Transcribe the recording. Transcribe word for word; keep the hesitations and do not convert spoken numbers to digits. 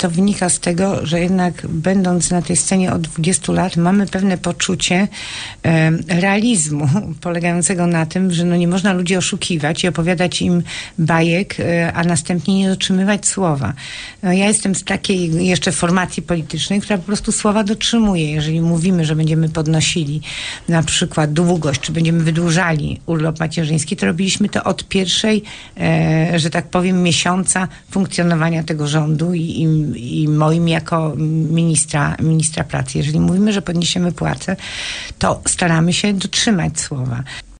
to wynika z tego, że jednak będąc na tej scenie od dwudziestu lat mamy pewne poczucie e, realizmu polegającego na tym, że no nie można ludzi oszukiwać i opowiadać im bajek, e, a następnie nie dotrzymywać słowa. No, ja jestem z takiej jeszcze formacji politycznej, która po prostu słowa dotrzymuje. Jeżeli mówimy, że będziemy podnosili na przykład długość, czy będziemy wydłużali urlop macierzyński, to robiliśmy to od pierwszej, e, że tak powiem, miesiąca funkcjonowania tego rządu i, i, i moim jako ministra, ministra pracy. Jeżeli mówimy, że podniesiemy płacę, to staramy się dotrzymać słowa.